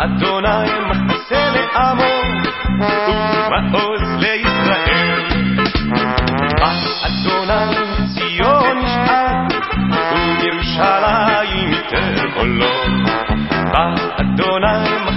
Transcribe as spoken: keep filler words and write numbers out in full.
אדוני מחסה לעמו ומעוז לישראל. בא אדוני ציון נשאר ומירושלים ייתן קולו. בא אדוני